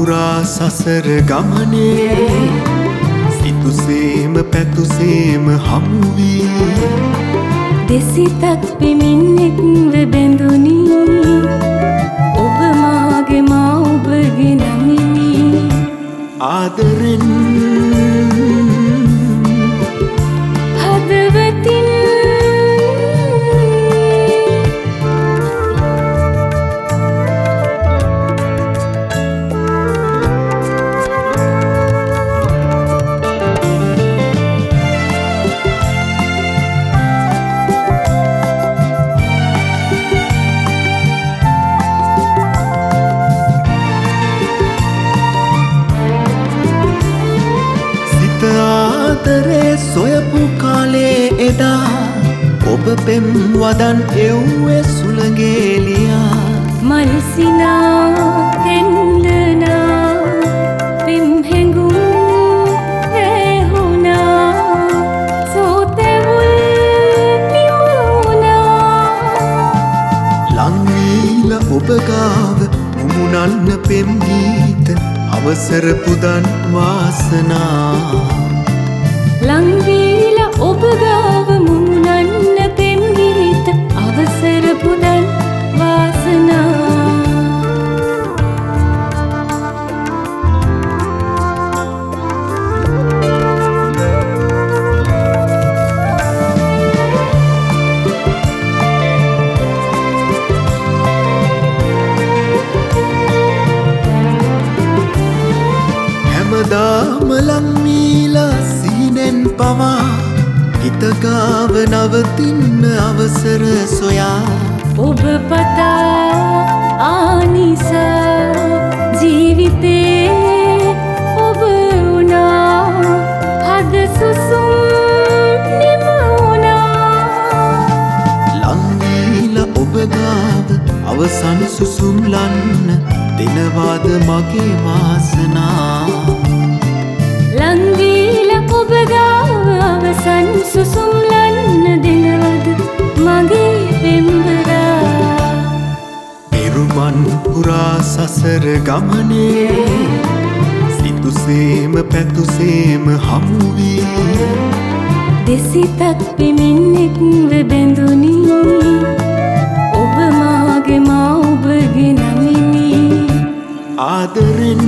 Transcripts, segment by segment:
පුරා සසර ගමනේ සිතුසේම පැතුසේම හමුවී දෙසිතක් පෙමින් එක්ව බැඳුනි ඔබ මාගේ මා ඔබගේ නමිනි ආදරෙන් හදවතින් ආදරේ සොයපු කාලේ එදා ඔබ පෙම් වදන් එව්වේ සුළඟේලියා මල්සිනා හෙන්දනා පෙම් හැඟුම් ඇහුණා සෝතැවුල් නිමුණා ලංවීල ඔබ ගාව මුමුණන්න පෙම් ගීත අවසර පුදන් වාසනා ලංවීල ඔබ ගාව මුමුණන්න පෙම් ගීත අවසර පුදන් වාසනා හැමදාම ලංවීලා සීනෙන් පවා හිතගාව නවතින්න අවසර සොයා ඔබ පතා ආනිසා ජීවිතේ ඔබ වුණා හද සුසුම් නිමුණා ලංවීල ඔබ ගාව අවසන් සුසුම් ලන්න දෙනවාද මගේ වාසනා ලංවීල ඔබ ගාව අවසන් සුසුම් ලන්න දෙනවද මගේ පෙම්බරා පෙරුමන් පුරා සසර ගමනේ සිතුසේම පැතුසේම හමුවී දෙසිතක් පෙමින් එක්ව බැඳුනි ඔබ මාගේ මා ඔබගේ නමිනි ආදරෙන්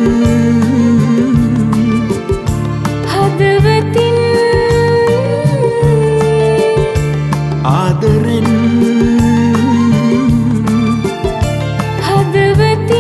හදවතින් ආදරෙන් හදවතින්